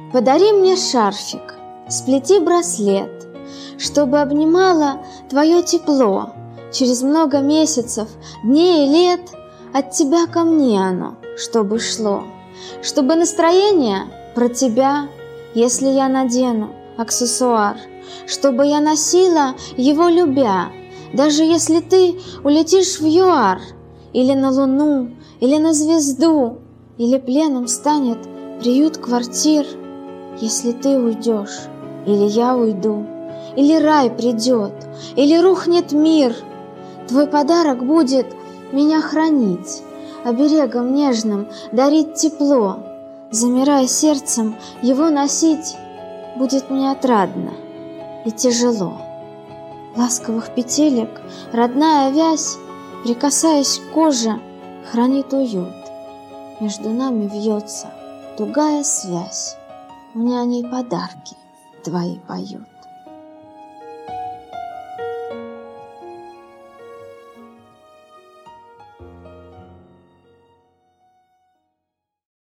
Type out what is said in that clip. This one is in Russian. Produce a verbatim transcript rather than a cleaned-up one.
Подари мне шарфик, сплети браслет, чтобы обнимало твое тепло. Через много месяцев, дней и лет от тебя ко мне оно, чтобы шло. Чтобы настроение про тебя, если я надену аксессуар, чтобы я носила его любя, даже если ты улетишь в ЮАР, или на Луну, или на звезду, или пленом станет приют квартир. Если ты уйдешь, или я уйду, или рай придет, или рухнет мир, твой подарок будет меня хранить, оберегом нежным дарить тепло. Замирая сердцем, его носить будет мне отрадно и тяжело. Ласковых петелек родная вязь, прикасаясь к коже, хранит уют. Между нами вьется тугая связь, мне о ней подарки твои поют.